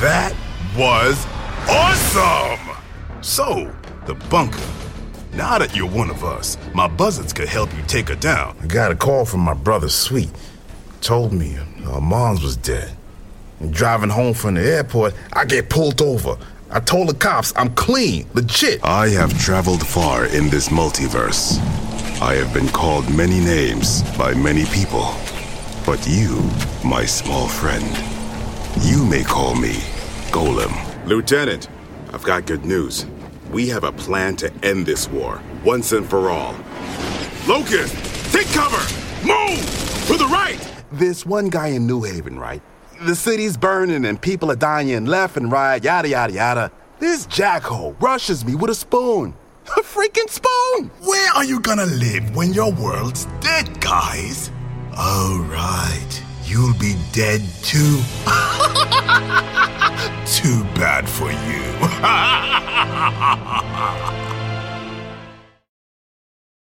That was awesome! So, the bunker. Now that you're one of us, my buzzards could help you take her down. I got a call from my brother, Sweet. Told me her moms was dead. And driving home from the airport, I get pulled over. I told the cops I'm clean, legit. I have traveled far in this multiverse. I have been called many names by many people. But you, my small friend, you may call me Golem. Lieutenant, I've got good news. We have a plan to end this war, once and for all. Locust, take cover! Move! To the right! There's one guy in New Haven, right? The city's burning and people are dying left and right, yada, yada, yada. This jackhole rushes me with a spoon. A freaking spoon! Where are you gonna live when your world's dead, guys? Oh, right. You'll be dead too. Too bad for you.